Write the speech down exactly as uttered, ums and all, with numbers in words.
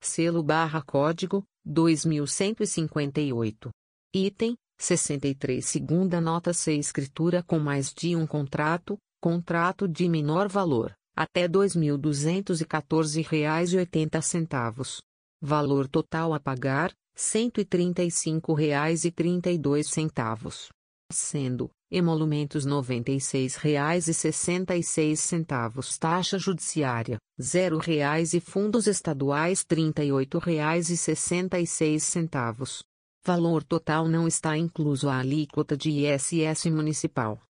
Selo barra código, dois mil cento e cinquenta e oito. Item, sessenta e três. Segunda nota C. Escritura com mais de um contrato, contrato de menor valor, até dois mil duzentos e quatorze reais e oitenta centavos. Valor total a pagar, cento e trinta e cinco reais e trinta e dois centavos. Sendo, emolumentos noventa e seis reais e sessenta e seis centavos, taxa judiciária, zero reais e fundos estaduais trinta e oito reais e sessenta e seis centavos. Valor total não está incluso a alíquota de I S S municipal.